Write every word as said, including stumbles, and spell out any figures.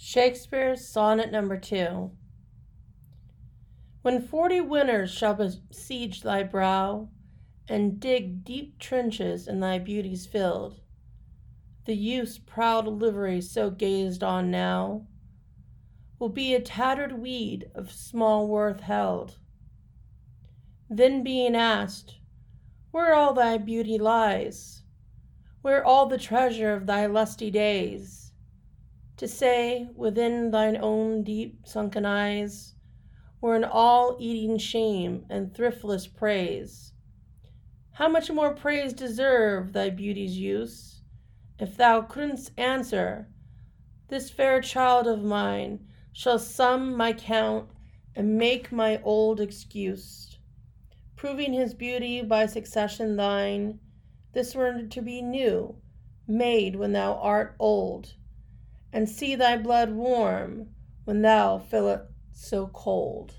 Shakespeare's Sonnet Number Two. When forty winters shall besiege thy brow, and dig deep trenches in thy beauties filled, the youth's proud livery so gazed on now will be a tattered weed of small worth held. Then being asked, where all thy beauty lies, where all the treasure of thy lusty days, to say, within thine own deep sunken eyes, were an all-eating shame and thriftless praise. How much more praise deserve thy beauty's use, if thou couldst answer, this fair child of mine shall sum my count and make my old excuse, proving his beauty by succession thine, this were to be new, made when thou art old, and see thy blood warm when thou feelest so cold.